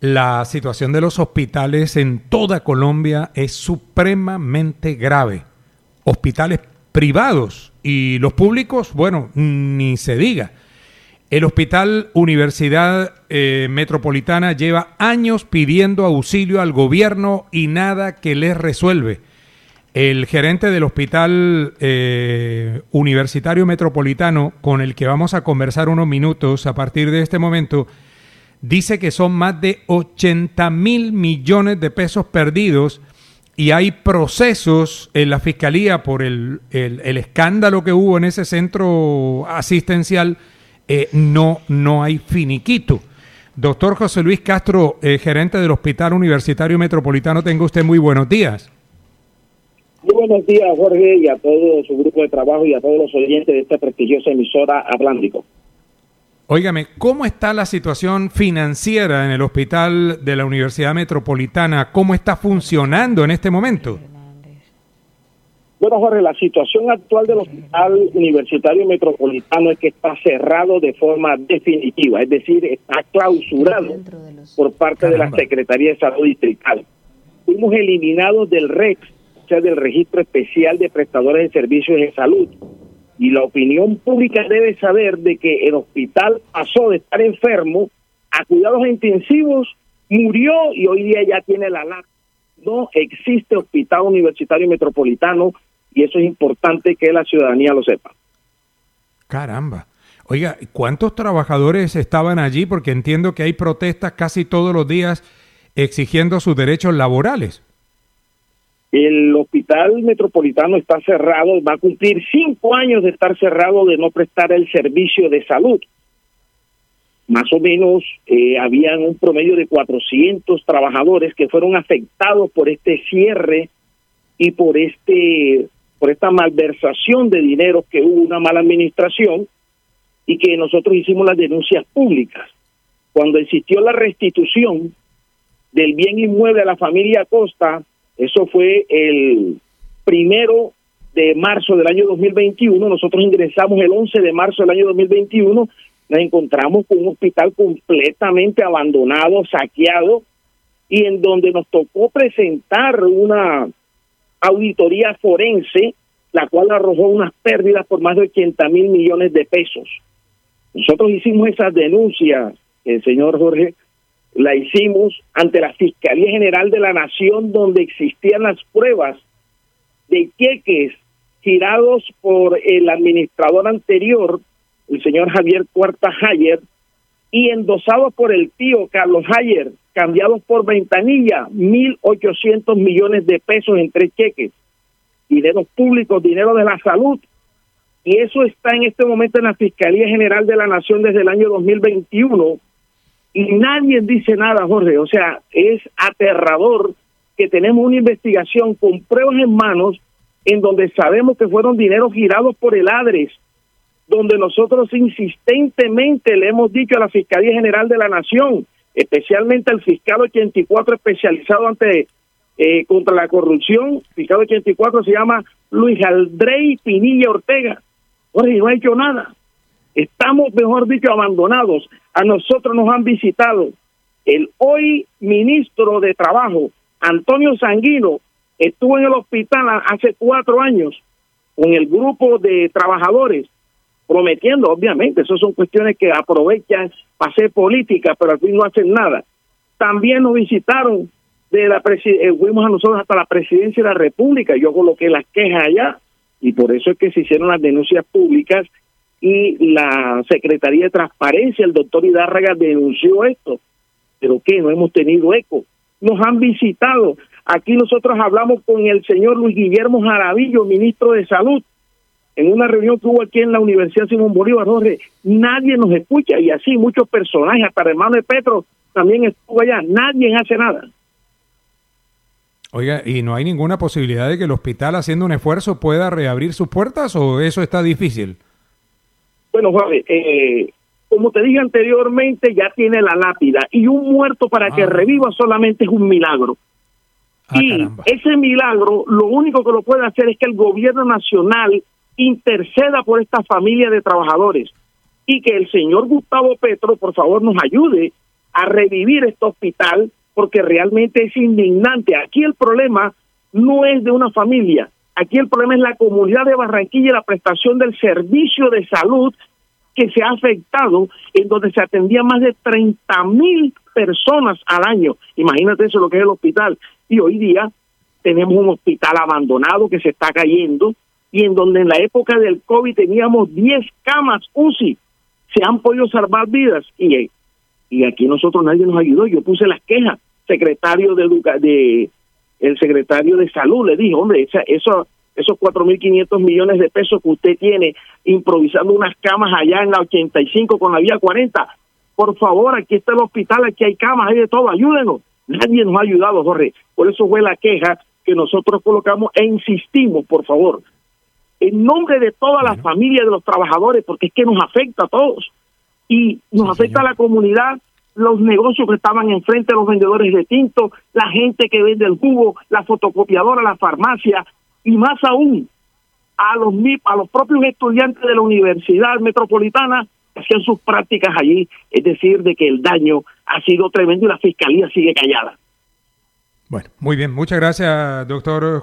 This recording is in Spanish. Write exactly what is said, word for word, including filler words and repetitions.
La situación de los hospitales en toda Colombia es supremamente grave. Hospitales privados y los públicos, bueno, ni se diga. El Hospital Universidad eh, Metropolitana lleva años pidiendo auxilio al gobierno y nada que les resuelve. El gerente del Hospital eh, Universitario Metropolitano, con el que vamos a conversar unos minutos a partir de este momento, dice que son más de ochenta mil millones de pesos perdidos y hay procesos en la Fiscalía por el, el, el escándalo que hubo en ese centro asistencial. Eh, no, no hay finiquito. Doctor José Luis Castro, eh, gerente del Hospital Universitario Metropolitano, tenga usted muy buenos días. Muy buenos días, Jorge, y a todo su grupo de trabajo y a todos los oyentes de esta prestigiosa emisora Atlántico. Óigame, ¿cómo está la situación financiera en el Hospital de la Universidad Metropolitana? ¿Cómo está funcionando en este momento? Bueno, Jorge, la situación actual del Hospital Universitario Metropolitano es que está cerrado de forma definitiva, es decir, está clausurado por parte Caramba. de la Secretaría de Salud Distrital. Fuimos eliminados del R E C, o sea, del Registro Especial de Prestadores de Servicios de Salud. Y la opinión pública debe saber de que el hospital pasó de estar enfermo a cuidados intensivos, murió y hoy día ya tiene la alarma. No existe Hospital Universitario Metropolitano y eso es importante que la ciudadanía lo sepa. Caramba. Oiga, ¿cuántos trabajadores estaban allí? Porque entiendo que hay protestas casi todos los días exigiendo sus derechos laborales. El Hospital Metropolitano está cerrado, va a cumplir cinco años de estar cerrado, de no prestar el servicio de salud. Más o menos eh, habían un promedio de cuatrocientos trabajadores que fueron afectados por este cierre y por este por esta malversación de dinero, que hubo una mala administración y que nosotros hicimos las denuncias públicas. Cuando existió la restitución del bien inmueble a la familia Acosta, eso fue el primero de marzo del año dos mil veintiuno. Nosotros ingresamos el once de marzo del año dos mil veintiuno. Nos encontramos con un hospital completamente abandonado, saqueado, y en donde nos tocó presentar una auditoría forense, la cual arrojó unas pérdidas por más de ochenta mil millones de pesos. Nosotros hicimos esas denuncias, el señor Jorge, la hicimos ante la Fiscalía General de la Nación, donde existían las pruebas de cheques girados por el administrador anterior, el señor Javier Cuarta Hayer, y endosados por el tío Carlos Hayer, cambiados por ventanilla, mil ochocientos millones de pesos en tres cheques, dinero público, dinero de la salud, y eso está en este momento en la Fiscalía General de la Nación desde el año dos mil veintiuno, y nadie dice nada, Jorge. O sea, es aterrador que tenemos una investigación con pruebas en manos en donde sabemos que fueron dineros girados por el ADRES, donde nosotros insistentemente le hemos dicho a la Fiscalía General de la Nación, especialmente al fiscal ochenta y cuatro especializado ante eh, contra la corrupción, fiscal ochenta y cuatro se llama Luis Aldrey Pinilla Ortega. Jorge, no ha hecho nada. Estamos, mejor dicho, abandonados. A nosotros nos han visitado el hoy ministro de Trabajo, Antonio Sanguino, estuvo en el hospital hace cuatro años con el grupo de trabajadores, prometiendo, obviamente, eso son cuestiones que aprovechan para hacer política, pero al fin no hacen nada. También nos visitaron, de la presi- eh, fuimos a nosotros hasta la presidencia de la República, yo coloqué las quejas allá, y por eso es que se hicieron las denuncias públicas, y la Secretaría de Transparencia, el doctor Hidárraga, denunció esto. ¿Pero qué? No hemos tenido eco. Nos han visitado. Aquí nosotros hablamos con el señor Luis Guillermo Jaramillo, ministro de Salud, en una reunión que hubo aquí en la Universidad Simón Bolívar. Jorge, nadie nos escucha, y así muchos personajes, hasta el hermano de Petro también estuvo allá. Nadie hace nada. Oiga, ¿y no hay ninguna posibilidad de que el hospital, haciendo un esfuerzo, pueda reabrir sus puertas, o eso está difícil? Bueno, Jorge, eh, como te dije anteriormente, ya tiene la lápida, y un muerto para ah. que reviva solamente es un milagro. Ah, y caramba. Ese milagro, lo único que lo puede hacer es que el gobierno nacional interceda por esta familia de trabajadores, y que el señor Gustavo Petro, por favor, nos ayude a revivir este hospital, porque realmente es indignante. Aquí el problema no es de una familia, aquí el problema es la comunidad de Barranquilla y la prestación del servicio de salud que se ha afectado, en donde se atendían más de treinta mil personas al año. Imagínate eso, lo que es el hospital. Y hoy día tenemos un hospital abandonado que se está cayendo, y en donde en la época del COVID teníamos diez camas U C I. Se han podido salvar vidas, y, y aquí nosotros nadie nos ayudó. Yo puse las quejas, secretario de, educa de el secretario de salud le dijo, hombre, esa, eso, esos cuatro mil quinientos millones de pesos que usted tiene improvisando unas camas allá en la ochenta y cinco con la vía cuarenta, por favor, aquí está el hospital, aquí hay camas, hay de todo, ayúdenos. Nadie nos ha ayudado, Jorge. Por eso fue la queja que nosotros colocamos e insistimos, por favor, en nombre de todas las familias de los trabajadores, porque es que nos afecta a todos. Y nos sí, afecta señor. a la comunidad, los negocios que estaban enfrente, los vendedores de tinto, la gente que vende el jugo, la fotocopiadora, la farmacia, y más aún a los a los propios estudiantes de la Universidad Metropolitana que hacían sus prácticas allí. Es decir, de que el daño ha sido tremendo y la Fiscalía sigue callada. Bueno, muy bien. Muchas gracias, doctor